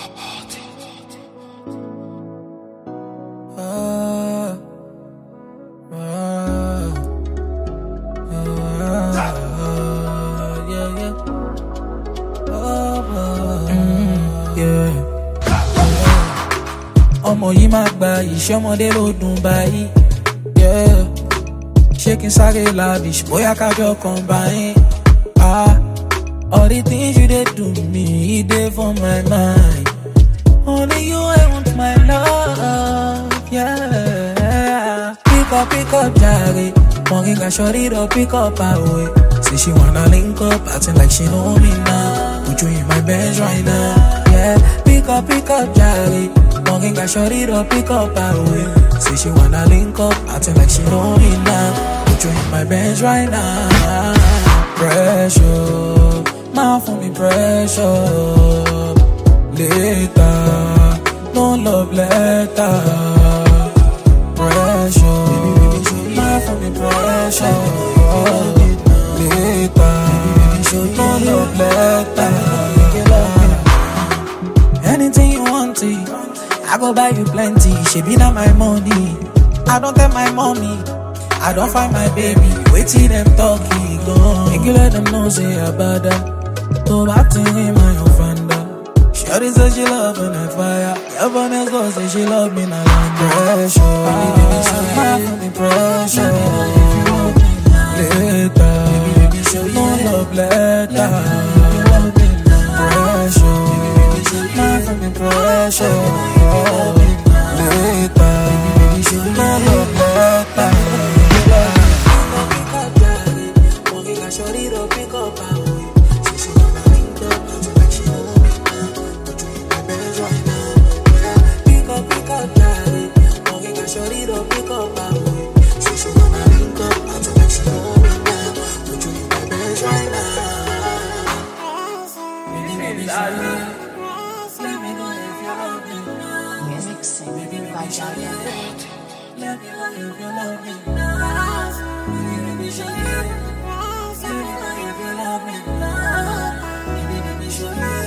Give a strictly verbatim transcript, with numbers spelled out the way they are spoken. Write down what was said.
Ah, ah, ah, yeah, yeah. Oh, oh, mm, yeah. Ọmọ yìí máa gba iṣẹ́ ọmọdé ló dùn báyìí. Yeah. Ṣé kí n sáré lavish bóyá kájọ combine. Ah, all the things you dey do me, e dey for my mind. Only you I want my love, yeah. Pick up, pick up, jare. Monkey got shorty to pick up away. Say she wanna link up, acting like she know me now. Put you in my bench right now, yeah. Pick up, pick up, jare. Monkey got shorty to pick up away. Say she wanna link up, acting like she know me now. Put you in my bench right now. Pressure, mouth for me pressure. Later, no love letter. Pressure, mouth for me pressure. Later, no love letter. Anything you want it, I go buy you plenty. She be not my money. I don't tell my mommy. I don't find my baby. Wait till them talking go. Make you let them know say about them. Go back to him and your fanda. Shawty say she love me like fire. Your else go say she love me like pressure. My me pressure. Later, no love letter. Pressure, my me pressure. Later, no love letter. Shorty to pick up away. Say she wanna link up, acting like she know me now. Put you in my bench right now, yeah. Pick up, pick up, daddy. Monkey got shorty to pick up away. Say she wanna link up, acting like she know me now. Put you in my bench right now. Baby, baby, show me. Let me know if you love me now. Music singing by Jaya. Let me know if you love me now. Baby, baby, show me. Let me know if you love me now. Baby, baby, show me.